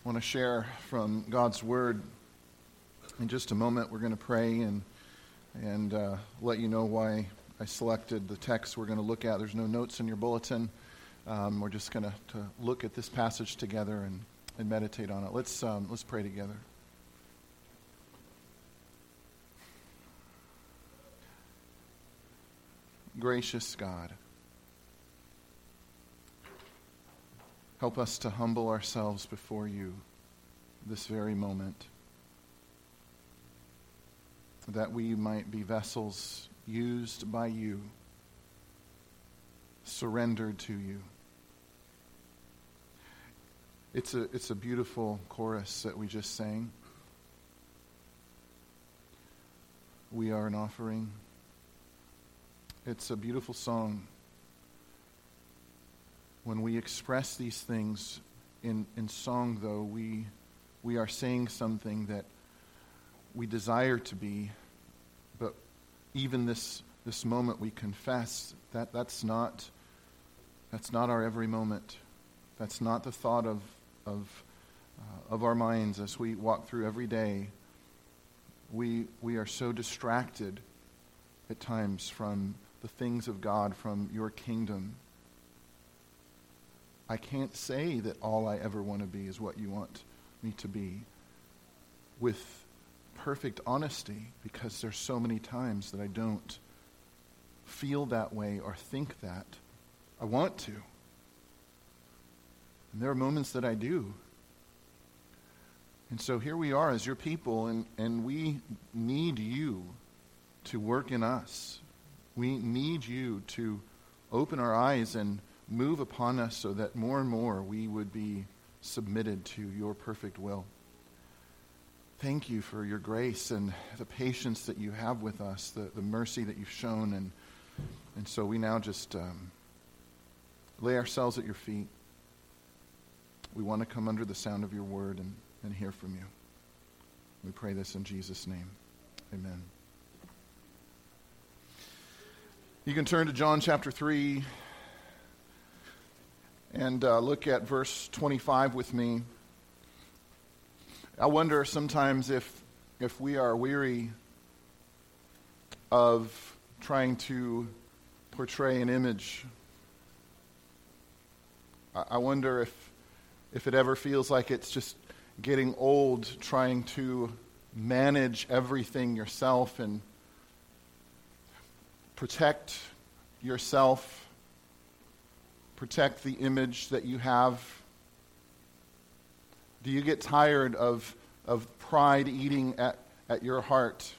I want to share from God's Word. In just a moment, we're going to pray and let you know why I selected the text we're going to look at. There's no notes in your bulletin. We're just going to look at this passage together and meditate on it. Let's pray together. Gracious God, help us to humble ourselves before you this very moment, that we might be vessels used by you, surrendered to you. It's a beautiful chorus that we just sang. We are an offering. It's a beautiful song. When we express these things in song, though, we are saying something that we desire to be, but even this moment we confess that that's not our every moment. That's not the thought of our minds as we walk through every day. We are so distracted at times from the things of God, from your kingdom. I can't say that all I ever want to be is what you want me to be with perfect honesty, because there's so many times that I don't feel that way or think that. I want to. And there are moments that I do. And so here we are as your people, and we need you to work in us. We need you to open our eyes and move upon us so that more and more we would be submitted to your perfect will. Thank you for your grace and the patience that you have with us, the mercy that you've shown. And so we now just lay ourselves at your feet. We want to come under the sound of your word and hear from you. We pray this in Jesus' name. Amen. You can turn to John chapter 3 and look at verse 25 with me. I wonder sometimes if we are weary of trying to portray an image. I wonder if it ever feels like it's just getting old trying to manage everything yourself and protect yourself, protect the image that you have. Do you get tired of pride eating at your heart?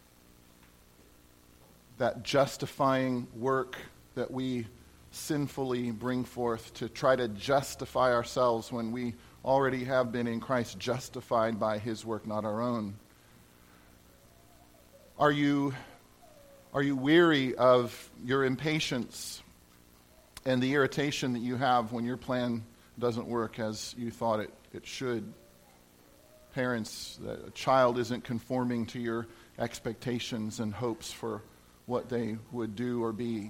That justifying work that we sinfully bring forth to try to justify ourselves when we already have been in Christ justified by his work, not our own. Are you weary of your impatience and the irritation that you have when your plan doesn't work as you thought it should? Parents, a child isn't conforming to your expectations and hopes for what they would do or be.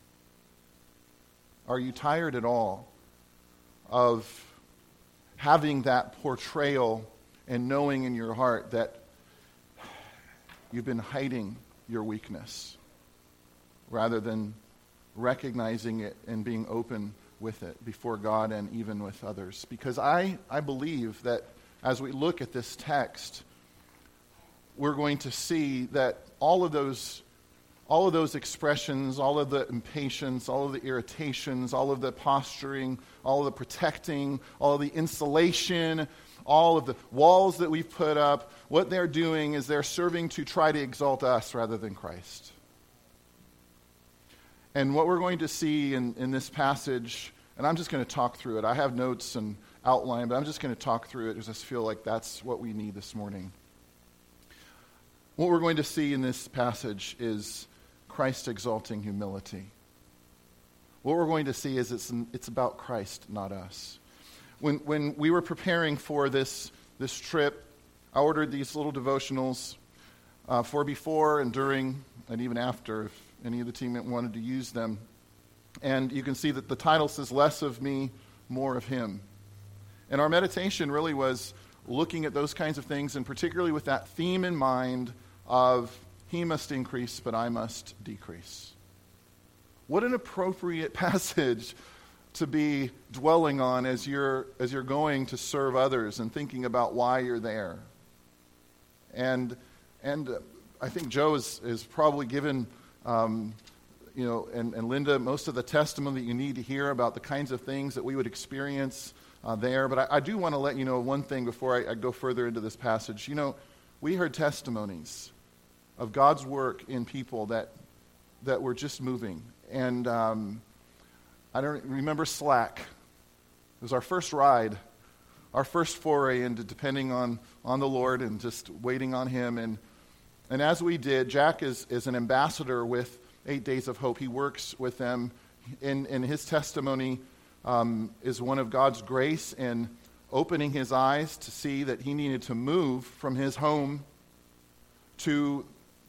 Are you tired at all of having that portrayal and knowing in your heart that you've been hiding your weakness rather than recognizing it and being open with it before God and even with others? Because I believe that as we look at this text, we're going to see that all of those expressions, all of the impatience, all of the irritations, all of the posturing, all of the protecting, all of the insulation, all of the walls that we've put up, what they're doing is they're serving to try to exalt us rather than Christ. And what we're going to see in this passage, and I'm just going to talk through it. I have notes and outline, but I'm just going to talk through it because I just feel like that's what we need this morning. What we're going to see in this passage is Christ exalting humility. What we're going to see is it's about Christ, not us. When we were preparing for this trip, I ordered these little devotionals for before and during and even after, if any of the team wanted to use them. And you can see that the title says, "Less of Me, More of Him." And our meditation really was looking at those kinds of things, and particularly with that theme in mind of he must increase, but I must decrease. What an appropriate passage to be dwelling on as you're going to serve others and thinking about why you're there. And I think Joe is probably given, and Linda, most of the testimony that you need to hear about the kinds of things that we would experience there. But I do want to let you know one thing before I go further into this passage. We heard testimonies of God's work in people that were just moving. And I don't remember Slack. It was our first ride, our first foray into depending on the Lord and just waiting on Him. And as we did, Jack is an ambassador with 8 Days of Hope. He works with them. In his testimony is one of God's grace in opening his eyes to see that he needed to move from his home to,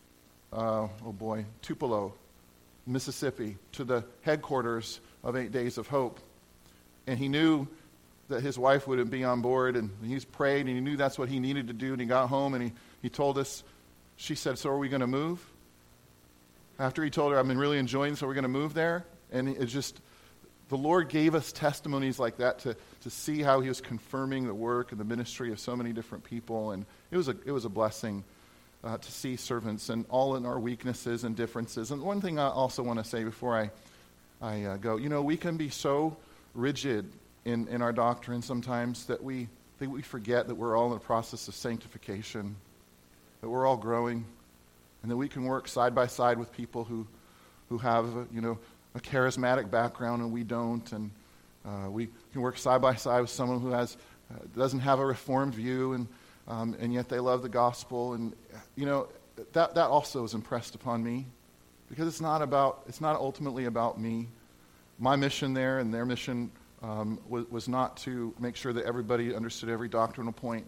Tupelo, Mississippi, to the headquarters of 8 Days of Hope. And he knew that his wife wouldn't be on board, and he's prayed, and he knew that's what he needed to do, and he got home, and he told us, she said, so are we going to move? After he told her, I've been really enjoying this, so we're going to move there? And it's just, the Lord gave us testimonies like that to see how he was confirming the work and the ministry of so many different people, and it was a blessing to see servants and all in our weaknesses and differences. And one thing I also want to say before I go, we can be so rigid in our doctrine sometimes that we forget that we're all in the process of sanctification, that we're all growing, and that we can work side by side with people who have a charismatic background and we don't, and we can work side by side with someone who doesn't have a reformed view, and yet they love the gospel. And that also is impressed upon me, because it's not ultimately about me. My mission there and their mission was not to make sure that everybody understood every doctrinal point.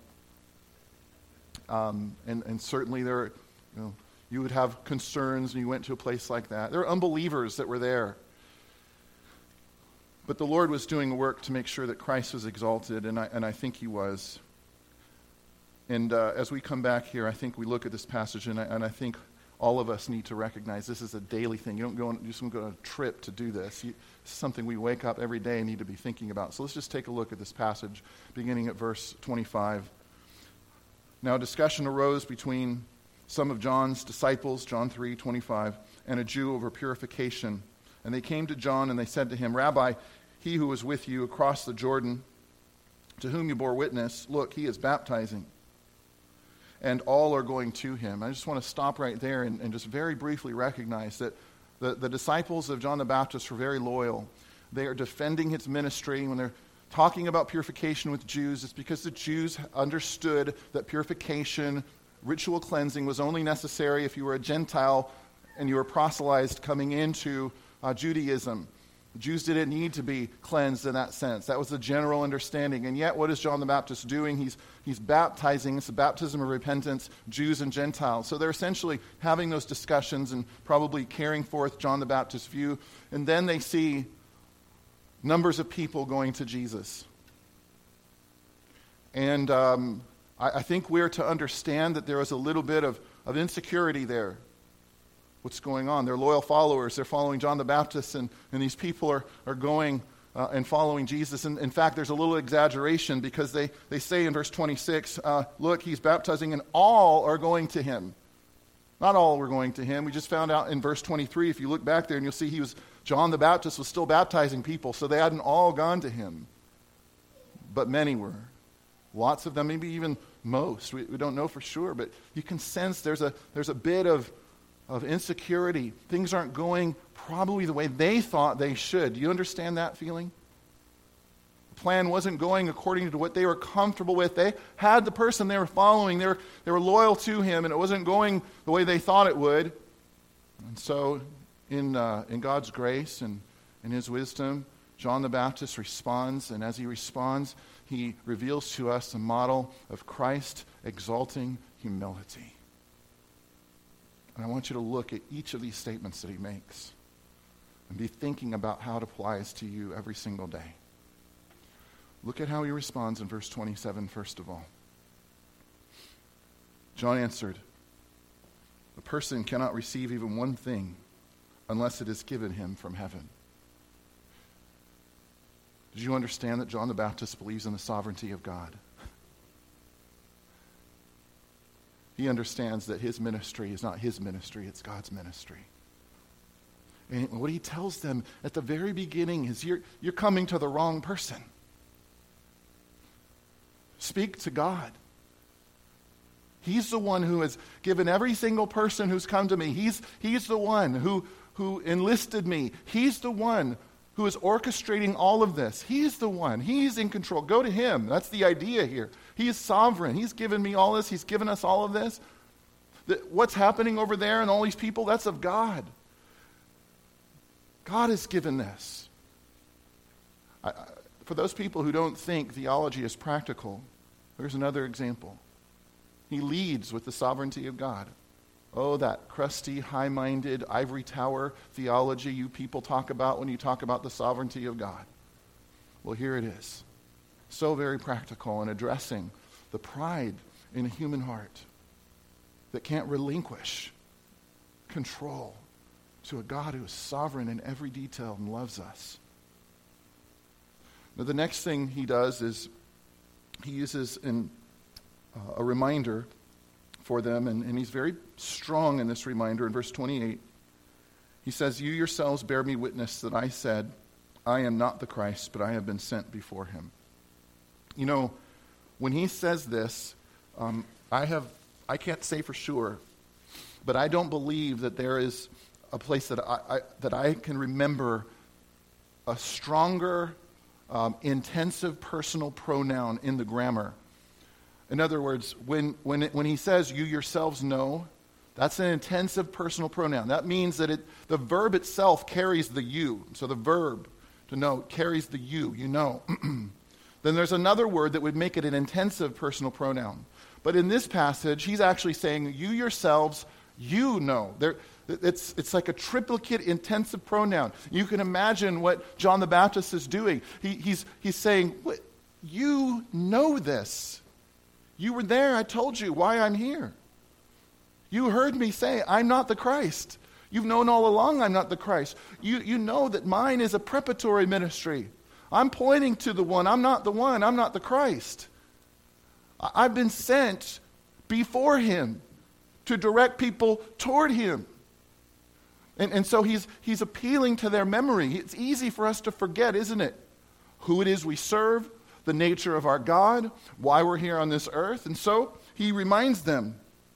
And certainly there, you would have concerns when you went to a place like that. There were unbelievers that were there. But the Lord was doing work to make sure that Christ was exalted, and I think he was. And as we come back here, I think we look at this passage, and I think all of us need to recognize this is a daily thing. You just don't go on a trip to do this. It's something we wake up every day and need to be thinking about. So let's just take a look at this passage, beginning at verse 25. Now a discussion arose between some of John's disciples, John 3:25, and a Jew over purification. And they came to John and they said to him, Rabbi, he who was with you across the Jordan, to whom you bore witness, look, he is baptizing, and all are going to him. I just want to stop right there and just very briefly recognize that the disciples of John the Baptist were very loyal. They are defending his ministry. When they're talking about purification with Jews, it's because the Jews understood that purification, ritual cleansing, was only necessary if you were a Gentile and you were proselytized coming into Judaism. The Jews didn't need to be cleansed in that sense. That was the general understanding. And yet, what is John the Baptist doing? He's baptizing. It's a baptism of repentance, Jews and Gentiles. So they're essentially having those discussions and probably carrying forth John the Baptist's view. And then they see numbers of people going to Jesus. And I think we're to understand that there was a little bit of insecurity there. What's going on? They're loyal followers. They're following John the Baptist, and these people are going and following Jesus. And in fact, there's a little exaggeration, because they say in verse 26, look, he's baptizing, and all are going to him. Not all were going to him. We just found out in verse 23, if you look back there, and you'll see John the Baptist was still baptizing people, so they hadn't all gone to him. But many were. Lots of them, maybe even most. We don't know for sure, but you can sense there's a bit of insecurity. Things aren't going probably the way they thought they should. Do you understand that feeling? The plan wasn't going according to what they were comfortable with. They had the person they were following. They were loyal to him, and it wasn't going the way they thought it would. And so in God's grace and in his wisdom, John the Baptist responds, and as he responds, he reveals to us a model of Christ exalting humility. And I want you to look at each of these statements that he makes and be thinking about how it applies to you every single day. Look at how he responds in verse 27, first of all. John answered, "A person cannot receive even one thing unless it is given him from heaven." Did you understand that John the Baptist believes in the sovereignty of God? He understands that his ministry is not his ministry, it's God's ministry. And what he tells them at the very beginning is, you're coming to the wrong person. Speak to God. He's the one who has given every single person who's come to me. He's the one who enlisted me. He's the one who is orchestrating all of this. He's the one. He's in control. Go to him. That's the idea here. He is sovereign. He's given me all this. He's given us all of this. What's happening over there and all these people, that's of God. God has given this. For those people who don't think theology is practical, there's another example. He leads with the sovereignty of God. Oh, that crusty, high-minded, ivory tower theology you people talk about when you talk about the sovereignty of God. Well, here it is. So very practical in addressing the pride in a human heart that can't relinquish control to a God who is sovereign in every detail and loves us. Now, the next thing he does is he uses a reminder for them, and he's very strong in this reminder. In verse 28, he says, "You yourselves bear me witness that I said, I am not the Christ, but I have been sent before him." You know, when he says this, I can't say for sure, but I don't believe that there is a place that I can remember a stronger, intensive personal pronoun in the grammar. In other words, when he says, "you yourselves know," that's an intensive personal pronoun. That means that the verb itself carries the you. So the verb, to know, carries the you know. Then there's another word that would make it an intensive personal pronoun. But in this passage, he's actually saying, "You yourselves, you know." It's like a triplicate intensive pronoun. You can imagine what John the Baptist is doing. He's saying, "You know this. You were there. I told you why I'm here. You heard me say, I'm not the Christ. You've known all along I'm not the Christ. You know that mine is a preparatory ministry. I'm pointing to the one. I'm not the one. I'm not the Christ. I've been sent before him to direct people toward him." And so he's appealing to their memory. It's easy for us to forget, isn't it? Who it is we serve, the nature of our God, why we're here on this earth. And so he reminds them,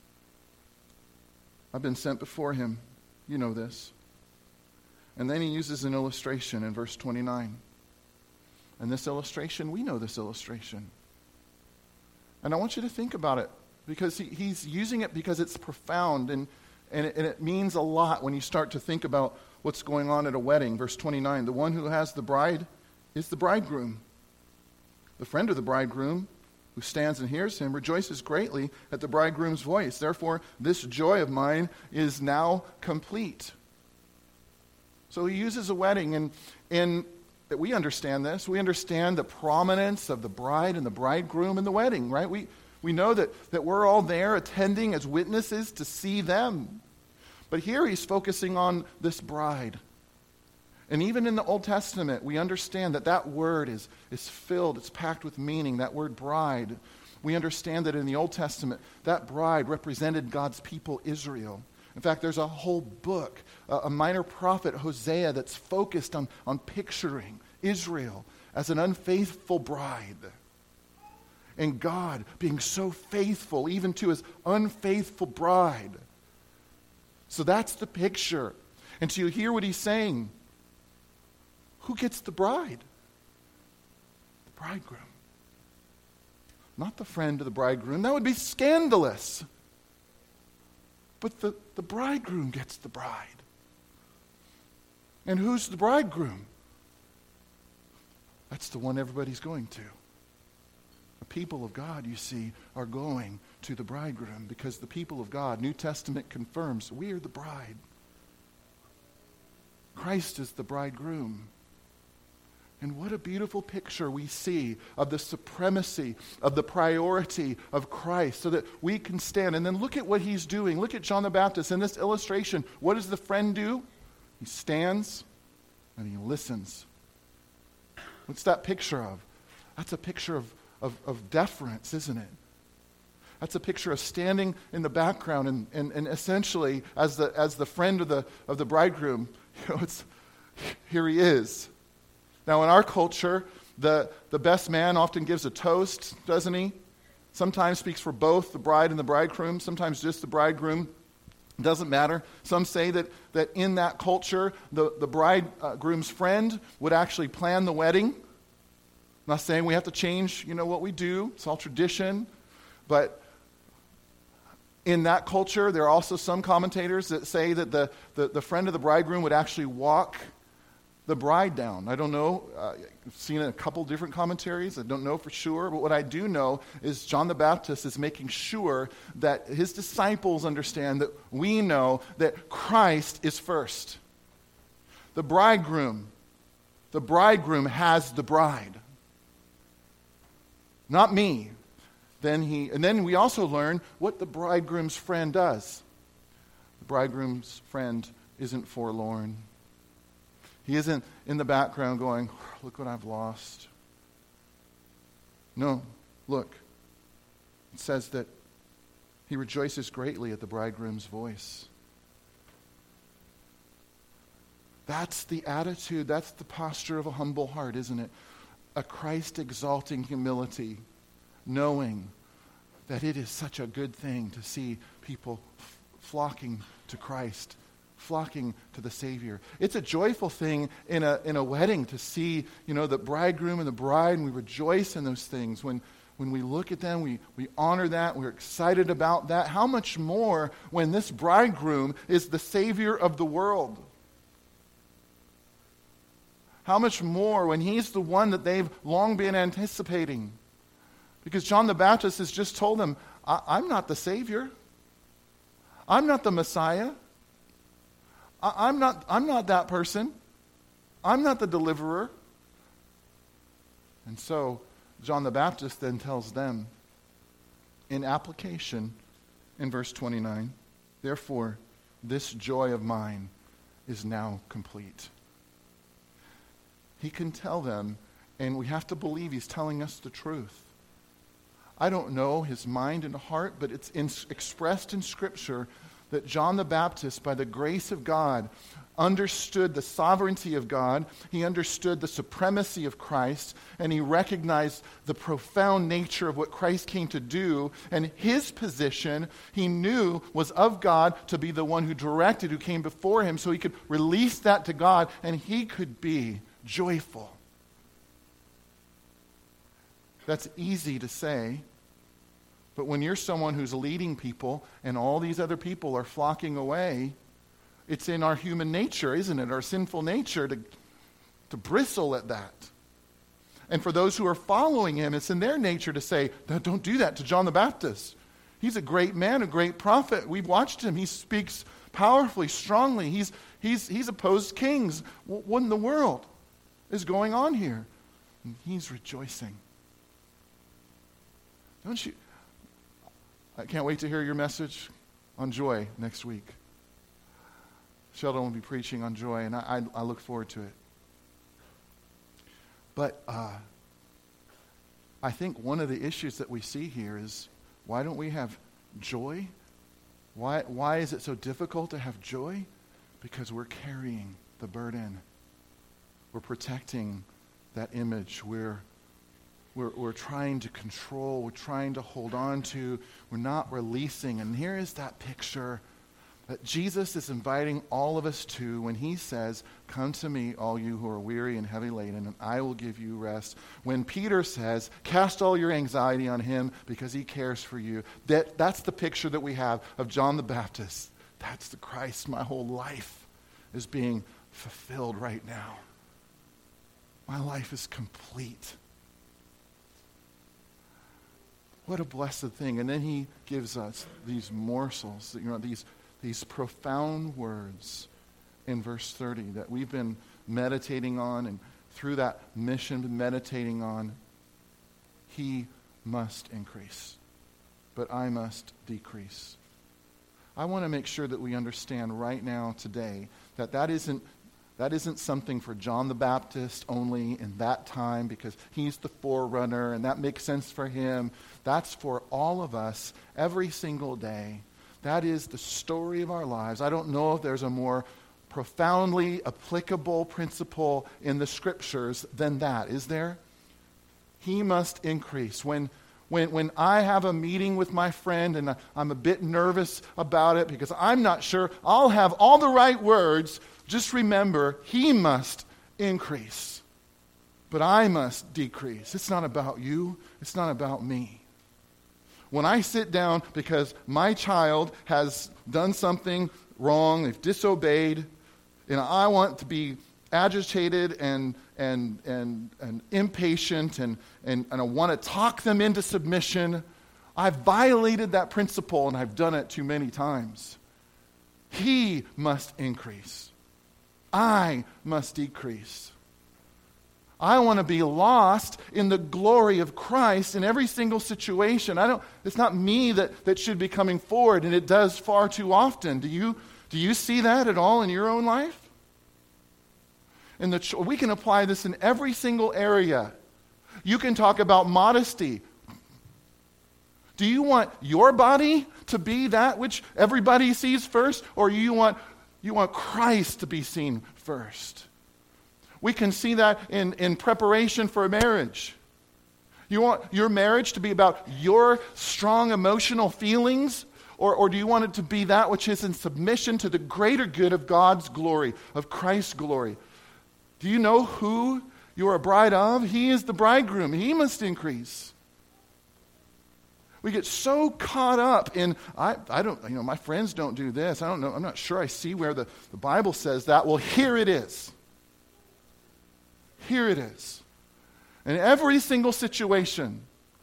"I've been sent before him. You know this." And then he uses an illustration in verse 29. And this illustration, we know this illustration. And I want you to think about it, because he's using it because it's profound and it means a lot when you start to think about what's going on at a wedding. Verse 29, "The one who has the bride is the bridegroom. The friend of the bridegroom who stands and hears him rejoices greatly at the bridegroom's voice. Therefore, this joy of mine is now complete." So he uses a wedding, and we understand this. We understand the prominence of the bride and the bridegroom in the wedding, right? We know that we're all there attending as witnesses to see them. But here he's focusing on this bride. And even in the Old Testament, we understand that word is filled, it's packed with meaning, that word bride. We understand that in the Old Testament, that bride represented God's people, Israel. In fact, there's a whole book, a minor prophet, Hosea, that's focused on picturing Israel as an unfaithful bride. And God being so faithful even to his unfaithful bride. So that's the picture. And so you hear what he's saying. Who gets the bride? The bridegroom. Not the friend of the bridegroom. That would be scandalous. But the bridegroom gets the bride. And who's the bridegroom? That's the one everybody's going to. The people of God, you see, are going to the bridegroom because the people of God, New Testament confirms, we are the bride. Christ is the bridegroom. And what a beautiful picture we see of the supremacy, of the priority of Christ, so that we can stand. And then look at what he's doing. Look at John the Baptist in this illustration. What does the friend do? He stands and he listens. What's that picture of? That's a picture of deference, isn't it? That's a picture of standing in the background and essentially as the friend of the bridegroom. Here he is. Now, in our culture, the best man often gives a toast, doesn't he? Sometimes speaks for both the bride and the bridegroom, sometimes just the bridegroom. It doesn't matter. Some say that in that culture, the bridegroom's friend would actually plan the wedding. I'm not saying we have to change, what we do. It's all tradition. But in that culture, there are also some commentators that say that the friend of the bridegroom would actually walk the bride down. I don't know. I've seen a couple different commentaries. I don't know for sure. But what I do know is John the Baptist is making sure that his disciples understand that we know that Christ is first. The bridegroom has the bride. Not me. And then we also learn what the bridegroom's friend does. The bridegroom's friend isn't forlorn. He isn't in the background going, look what I've lost. No, look. It says that he rejoices greatly at the bridegroom's voice. That's the attitude, that's the posture of a humble heart, isn't it? A Christ-exalting humility, knowing that it is such a good thing to see people flocking to Christ, flocking to the Savior. It's a joyful thing in a wedding to see, the bridegroom and the bride, and we rejoice in those things. When we look at them, we honor that, we're excited about that. How much more when this bridegroom is the Savior of the world? How much more when he's the one that they've long been anticipating? Because John the Baptist has just told them, I'm not the Savior. I'm not the Messiah. I'm not that person. I'm not the deliverer. And so John the Baptist then tells them in application in verse 29, therefore this joy of mine is now complete. He can tell them, and we have to believe he's telling us the truth. I don't know his mind and heart, but it's expressed in Scripture that John the Baptist, by the grace of God, understood the sovereignty of God, he understood the supremacy of Christ, and he recognized the profound nature of what Christ came to do, and his position, he knew, was of God to be the one who directed, who came before him, so he could release that to God, and he could be joyful. That's easy to say, but when you're someone who's leading people and all these other people are flocking away, it's in our human nature, isn't it? Our sinful nature to bristle at that. And for those who are following him, it's in their nature to say, don't do that to John the Baptist. He's a great man, a great prophet. We've watched him. He speaks powerfully, strongly. He's opposed kings. What in the world is going on here? And he's rejoicing. Don't you? I can't wait to hear your message on joy next week. Sheldon will be preaching on joy, and I look forward to it. But I think one of the issues that we see here is, why don't we have joy? Why is it so difficult to have joy? Because we're carrying the burden. We're protecting that image. We're trying to control. We're trying to hold on to. We're not releasing. And here is that picture that Jesus is inviting all of us to when he says, come to me, all you who are weary and heavy laden, and I will give you rest. When Peter says, cast all your anxiety on him because he cares for you. That's the picture that we have of John the Baptist. That's the Christ. My whole life is being fulfilled right now. My life is complete. What a blessed thing. And then he gives us these morsels, these profound words in verse 30 that we've been meditating on and through that mission, meditating on, he must increase, but I must decrease. I want to make sure that we understand right now, today, that isn't something for John the Baptist only in that time because he's the forerunner and that makes sense for him. That's for all of us every single day. That is the story of our lives. I don't know if there's a more profoundly applicable principle in the Scriptures than that. Is there? He must increase. When I have a meeting with my friend and I'm a bit nervous about it because I'm not sure I'll have all the right words, just remember, he must increase, but I must decrease. It's not about you. It's not about me. When I sit down because my child has done something wrong, they've disobeyed, and I want to be agitated and impatient and I want to talk them into submission, I've violated that principle and I've done it too many times. He must increase. I must decrease. I want to be lost in the glory of Christ in every single situation. It's not me that should be coming forward, and it does far too often. Do you see that at all in your own life? We can apply this in every single area. You can talk about modesty. Do you want your body to be that which everybody sees first, or you want Christ to be seen first? We can see that in preparation for a marriage. You want your marriage to be about your strong emotional feelings, or do you want it to be that which is in submission to the greater good of God's glory, of Christ's glory? Do you know who you are a bride of? He is the bridegroom. He must increase. We get so caught up in, I don't, my friends don't do this. I don't know. I'm not sure I see where the Bible says that. Well, here it is. Here it is. In every single situation.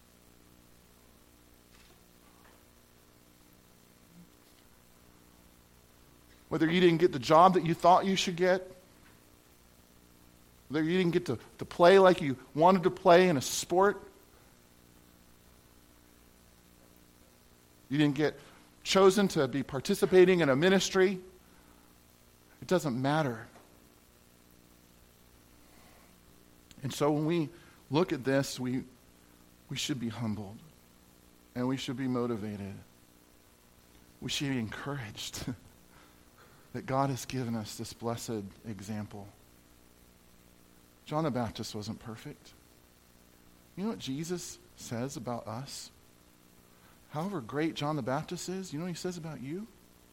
Whether you didn't get the job that you thought you should get, whether you didn't get to play like you wanted to play in a sport, you didn't get chosen to be participating in a ministry, it doesn't matter. And so when we look at this, we should be humbled and we should be motivated. We should be encouraged that God has given us this blessed example. John the Baptist wasn't perfect. You know what Jesus says about us? However great John the Baptist is, you know what he says about you?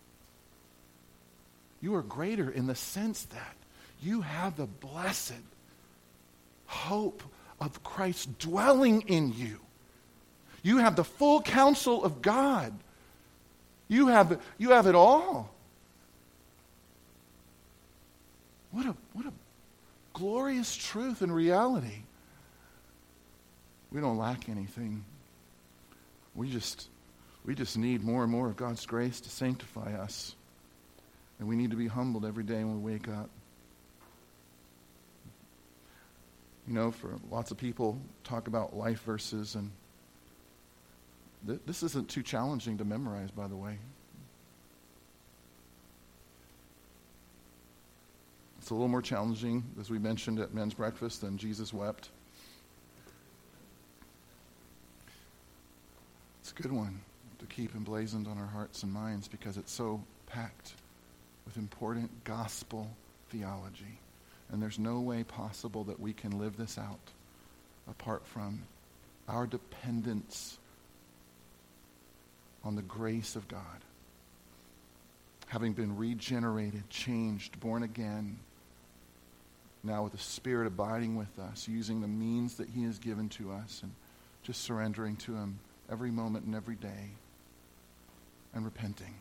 You are greater in the sense that you have the blessed hope of Christ dwelling in you. You have the full counsel of God. You have it all. What a glorious truth and reality. We don't lack anything. We just need more and more of God's grace to sanctify us. And we need to be humbled every day when we wake up. For lots of people talk about life verses, and this isn't too challenging to memorize, by the way. It's a little more challenging, as we mentioned at men's breakfast, than Jesus wept. It's a good one to keep emblazoned on our hearts and minds because it's so packed with important gospel theology. And there's no way possible that we can live this out apart from our dependence on the grace of God. Having been regenerated, changed, born again, now with the Spirit abiding with us, using the means that he has given to us, and just surrendering to him every moment and every day, and repenting.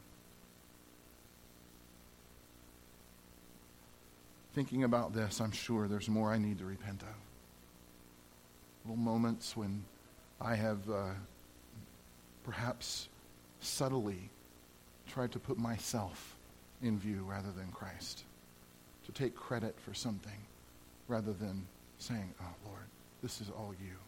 Thinking about this, I'm sure there's more I need to repent of. Little moments when I have perhaps subtly tried to put myself in view rather than Christ. To take credit for something rather than saying, oh, Lord, this is all you.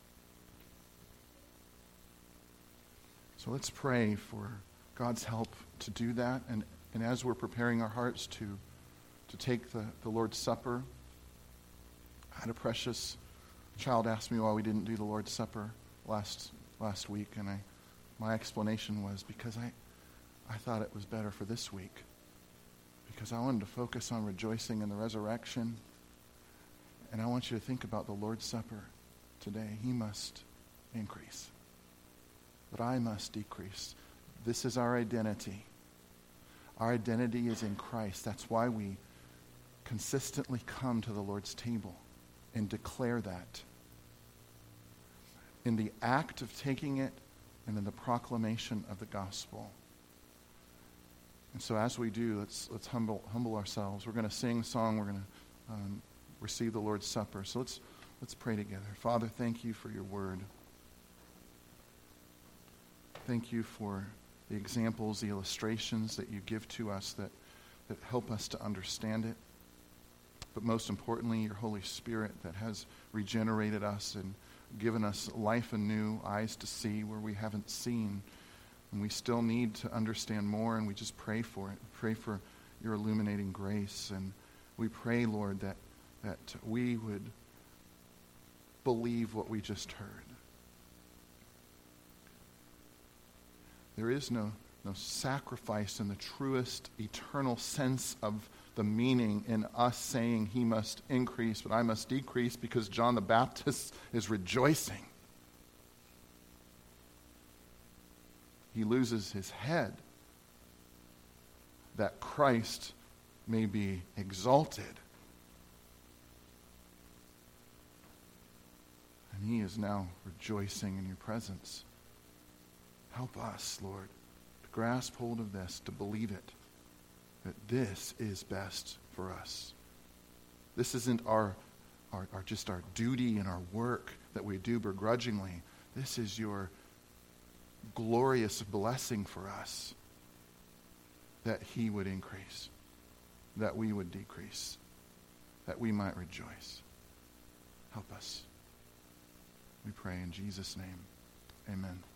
So let's pray for God's help to do that. And as we're preparing our hearts to take the Lord's Supper, I had a precious child ask me why we didn't do the Lord's Supper last week, and my explanation was because I thought it was better for this week, because I wanted to focus on rejoicing in the resurrection. And I want you to think about the Lord's Supper today. He must increase, but I must decrease. This is our identity. Our identity is in Christ. That's why we consistently come to the Lord's table and declare that in the act of taking it and in the proclamation of the gospel. And so as we do, let's humble ourselves. We're going to sing a song. We're going to receive the Lord's Supper. So let's pray together. Father, thank you for your word. Thank you for the examples, the illustrations that you give to us that help us to understand it. But most importantly, your Holy Spirit that has regenerated us and given us life anew, eyes to see where we haven't seen. And we still need to understand more, and we just pray for it. Pray for your illuminating grace. And we pray, Lord, that we would believe what we just heard. There is no sacrifice in the truest eternal sense of the meaning in us saying he must increase, but I must decrease, because John the Baptist is rejoicing. He loses his head that Christ may be exalted. And he is now rejoicing in your presence. Help us, Lord, to grasp hold of this, to believe it, that this is best for us. This isn't our duty and our work that we do begrudgingly. This is your glorious blessing for us, that he would increase, that we would decrease, that we might rejoice. Help us. We pray in Jesus' name. Amen.